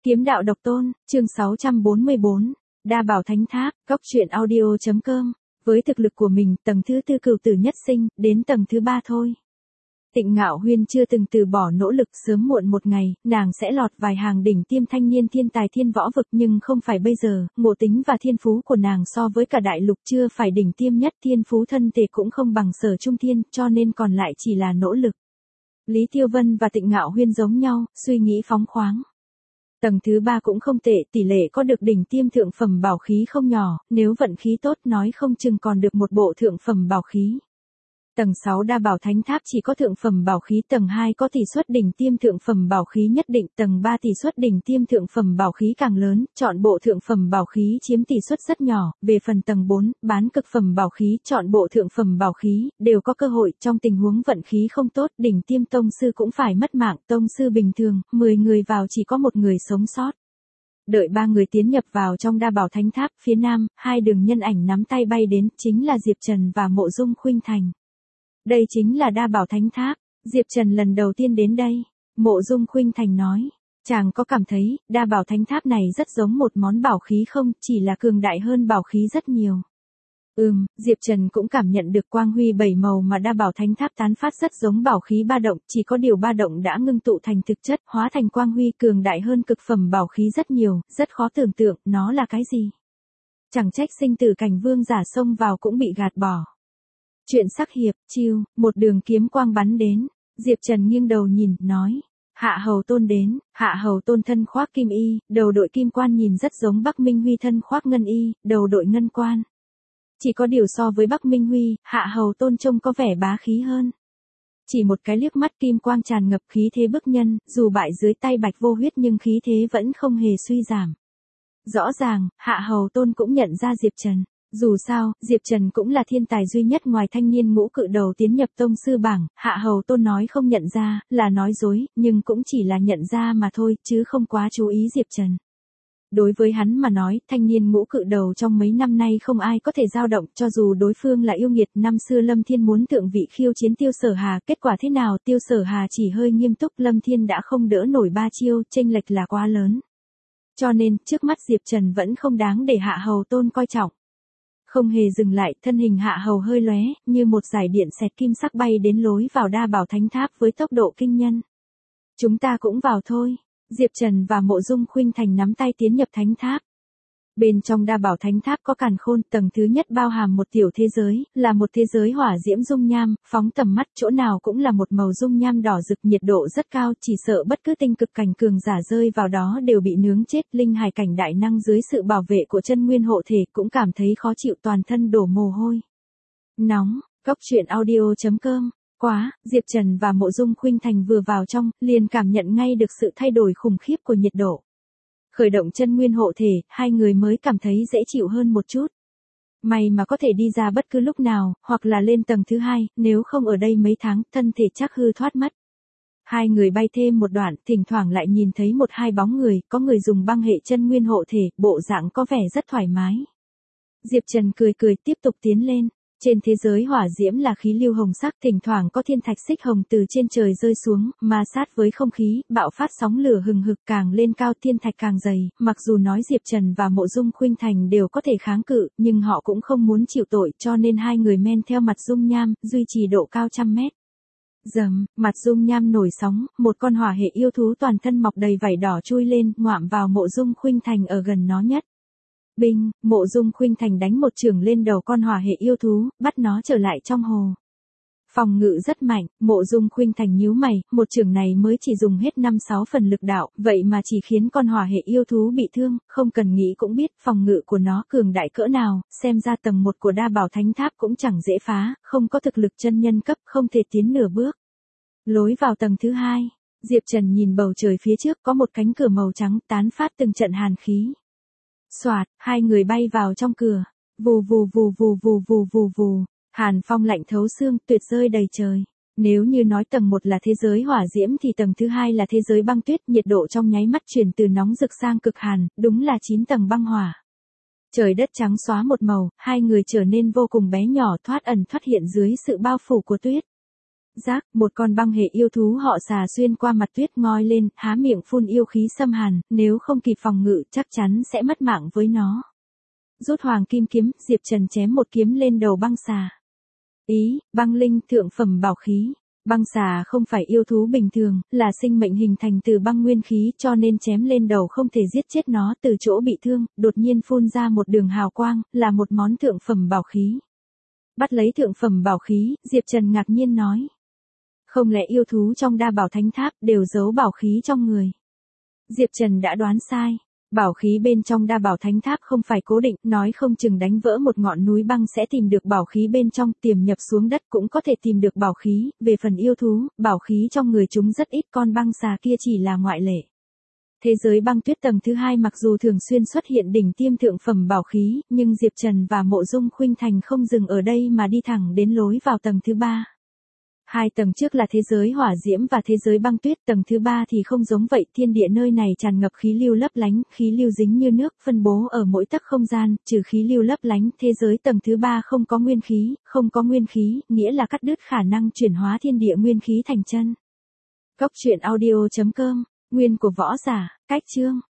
Kiếm đạo độc tôn, chương 644, Đa Bảo Thánh Tháp, Cốc truyện audio.com. Với thực lực của mình, tầng thứ tư cửu tử nhất sinh, đến tầng thứ ba thôi. Tịnh Ngạo Huyên chưa từng từ bỏ nỗ lực, sớm muộn một ngày, nàng sẽ lọt vài hàng đỉnh tiêm thanh niên thiên tài thiên võ vực, nhưng không phải bây giờ, ngộ tính và thiên phú của nàng so với cả đại lục chưa phải đỉnh tiêm nhất, thiên phú thân thể cũng không bằng Sở Trung Thiên, cho nên còn lại chỉ là nỗ lực. Lý Tiêu Vân và Tịnh Ngạo Huyên giống nhau, suy nghĩ phóng khoáng. Tầng thứ ba cũng không tệ, tỷ lệ có được đỉnh tiêm thượng phẩm bảo khí không nhỏ, nếu vận khí tốt nói không chừng còn được một bộ thượng phẩm bảo khí. Tầng 6 Đa Bảo Thánh Tháp chỉ có thượng phẩm bảo khí, tầng 2 có tỷ suất đỉnh tiêm thượng phẩm bảo khí nhất định, tầng 3 tỷ suất đỉnh tiêm thượng phẩm bảo khí càng lớn, chọn bộ thượng phẩm bảo khí chiếm tỷ suất rất nhỏ, về phần tầng 4, bán cực phẩm bảo khí, chọn bộ thượng phẩm bảo khí, đều có cơ hội, trong tình huống vận khí không tốt, đỉnh tiêm tông sư cũng phải mất mạng, tông sư bình thường, 10 người vào chỉ có một người sống sót. Đợi ba người tiến nhập vào trong Đa Bảo Thánh Tháp, phía nam, hai đường nhân ảnh nắm tay bay đến, chính là Diệp Trần và Mộ Dung Khuynh Thành. Đây chính là Đa Bảo Thánh Tháp, Diệp Trần lần đầu tiên đến đây, Mộ Dung Khuynh Thành nói, chàng có cảm thấy, Đa Bảo Thánh Tháp này rất giống một món bảo khí không, chỉ là cường đại hơn bảo khí rất nhiều. Diệp Trần cũng cảm nhận được quang huy bảy màu mà Đa Bảo Thánh Tháp tán phát rất giống bảo khí ba động, chỉ có điều ba động đã ngưng tụ thành thực chất, hóa thành quang huy cường đại hơn cực phẩm bảo khí rất nhiều, rất khó tưởng tượng, nó là cái gì. Chẳng trách sinh tử cảnh vương giả xông vào cũng bị gạt bỏ. Chuyện sắc hiệp, chiêu, một đường kiếm quang bắn đến, Diệp Trần nghiêng đầu nhìn, nói, Hạ Hầu Tôn đến, Hạ Hầu Tôn thân khoác kim y, đầu đội kim quan nhìn rất giống Bắc Minh Huy thân khoác ngân y, đầu đội ngân quan. Chỉ có điều so với Bắc Minh Huy, Hạ Hầu Tôn trông có vẻ bá khí hơn. Chỉ một cái liếc mắt kim quang tràn ngập khí thế bức nhân, dù bại dưới tay Bạch Vô Huyết nhưng khí thế vẫn không hề suy giảm. Rõ ràng, Hạ Hầu Tôn cũng nhận ra Diệp Trần. Dù sao, Diệp Trần cũng là thiên tài duy nhất ngoài thanh niên ngũ cự đầu tiến nhập tông sư bảng, Hạ Hầu Tôn nói không nhận ra, là nói dối, nhưng cũng chỉ là nhận ra mà thôi, chứ không quá chú ý Diệp Trần. Đối với hắn mà nói, thanh niên ngũ cự đầu trong mấy năm nay không ai có thể dao động, cho dù đối phương là yêu nghiệt. Năm xưa Lâm Thiên muốn thượng vị khiêu chiến Tiêu Sở Hà, kết quả thế nào? Tiêu Sở Hà chỉ hơi nghiêm túc, Lâm Thiên đã không đỡ nổi ba chiêu, chênh lệch là quá lớn. Cho nên, trước mắt Diệp Trần vẫn không đáng để Hạ Hầu Tôn coi trọng. Không hề dừng lại, thân hình Hạ Hầu hơi lóe, như một dải điện xẹt kim sắc bay đến lối vào Đa Bảo Thánh Tháp với tốc độ kinh nhân. Chúng ta cũng vào thôi. Diệp Trần và Mộ Dung Khuynh Thành nắm tay tiến nhập Thánh Tháp. Bên trong Đa Bảo Thánh Tháp có càn khôn, tầng thứ nhất bao hàm một tiểu thế giới, là một thế giới hỏa diễm dung nham, phóng tầm mắt chỗ nào cũng là một màu dung nham đỏ rực, nhiệt độ rất cao, chỉ sợ bất cứ tinh cực cảnh cường giả rơi vào đó đều bị nướng chết. Linh hải cảnh đại năng dưới sự bảo vệ của chân nguyên hộ thể cũng cảm thấy khó chịu, toàn thân đổ mồ hôi. Nóng, Cốc truyện audio.com. Quá, Diệp Trần và Mộ Dung Khuynh Thành vừa vào trong, liền cảm nhận ngay được sự thay đổi khủng khiếp của nhiệt độ. Khởi động chân nguyên hộ thể, hai người mới cảm thấy dễ chịu hơn một chút. May mà có thể đi ra bất cứ lúc nào, hoặc là lên tầng thứ hai, nếu không ở đây mấy tháng, thân thể chắc hư thoát mất. Hai người bay thêm một đoạn, thỉnh thoảng lại nhìn thấy một hai bóng người, có người dùng băng hệ chân nguyên hộ thể, bộ dạng có vẻ rất thoải mái. Diệp Trần cười cười tiếp tục tiến lên. Trên thế giới hỏa diễm là khí lưu hồng sắc, thỉnh thoảng có thiên thạch xích hồng từ trên trời rơi xuống, ma sát với không khí, bạo phát sóng lửa hừng hực, càng lên cao thiên thạch càng dày. Mặc dù nói Diệp Trần và Mộ Dung Khuynh Thành đều có thể kháng cự, nhưng họ cũng không muốn chịu tội, cho nên hai người men theo mặt dung nham, duy trì độ cao trăm mét. Dầm, mặt dung nham nổi sóng, một con hỏa hệ yêu thú toàn thân mọc đầy vảy đỏ chui lên, ngoạm vào Mộ Dung Khuynh Thành ở gần nó nhất. Binh, Mộ Dung Khuynh Thành đánh một chưởng lên đầu con hỏa hệ yêu thú, bắt nó trở lại trong hồ. Phòng ngự rất mạnh, Mộ Dung Khuynh Thành nhíu mày, một chưởng này mới chỉ dùng hết 5-6 phần lực đạo, vậy mà chỉ khiến con hỏa hệ yêu thú bị thương, không cần nghĩ cũng biết phòng ngự của nó cường đại cỡ nào, xem ra tầng 1 của Đa Bảo Thánh Tháp cũng chẳng dễ phá, không có thực lực chân nhân cấp, không thể tiến nửa bước. Lối vào tầng thứ hai, Diệp Trần nhìn bầu trời phía trước có một cánh cửa màu trắng tán phát từng trận hàn khí. Soạt, hai người bay vào trong cửa. Vù vù vù vù vù vù vù vù. Hàn phong lạnh thấu xương, tuyệt rơi đầy trời. Nếu như nói tầng 1 là thế giới hỏa diễm thì tầng thứ hai là thế giới băng tuyết, nhiệt độ trong nháy mắt chuyển từ nóng rực sang cực hàn, đúng là 9 tầng băng hỏa. Trời đất trắng xóa một màu, hai người trở nên vô cùng bé nhỏ, thoát ẩn thoát hiện dưới sự bao phủ của tuyết. Giác, một con băng hệ yêu thú họ xà xuyên qua mặt tuyết ngoi lên, há miệng phun yêu khí xâm hàn, nếu không kịp phòng ngự chắc chắn sẽ mất mạng với nó. Rút hoàng kim kiếm, Diệp Trần chém một kiếm lên đầu băng xà. Ý, băng linh thượng phẩm bảo khí. Băng xà không phải yêu thú bình thường, là sinh mệnh hình thành từ băng nguyên khí cho nên chém lên đầu không thể giết chết nó từ chỗ bị thương, đột nhiên phun ra một đường hào quang, là một món thượng phẩm bảo khí. Bắt lấy thượng phẩm bảo khí, Diệp Trần ngạc nhiên nói. Không lẽ yêu thú trong đa bảo thánh tháp đều giấu bảo khí trong người? Diệp Trần đã đoán sai. Bảo khí bên trong đa bảo thánh tháp không phải cố định, nói không chừng đánh vỡ một ngọn núi băng sẽ tìm được bảo khí bên trong, tiềm nhập xuống đất cũng có thể tìm được bảo khí, về phần yêu thú, bảo khí trong người chúng rất ít, con băng xà kia chỉ là ngoại lệ. Thế giới băng tuyết tầng thứ 2 mặc dù thường xuyên xuất hiện đỉnh tiêm thượng phẩm bảo khí, nhưng Diệp Trần và Mộ Dung Khuynh Thành không dừng ở đây mà đi thẳng đến lối vào tầng thứ 3. 2 tầng trước là thế giới hỏa diễm và thế giới băng tuyết, tầng thứ 3 thì không giống vậy, thiên địa nơi này tràn ngập khí lưu lấp lánh, khí lưu dính như nước, phân bố ở mỗi tấc không gian, trừ khí lưu lấp lánh, thế giới tầng thứ 3 không có nguyên khí, không có nguyên khí, nghĩa là cắt đứt khả năng chuyển hóa thiên địa nguyên khí thành chân. Góc truyện audio.com, nguyên của võ giả, cách chương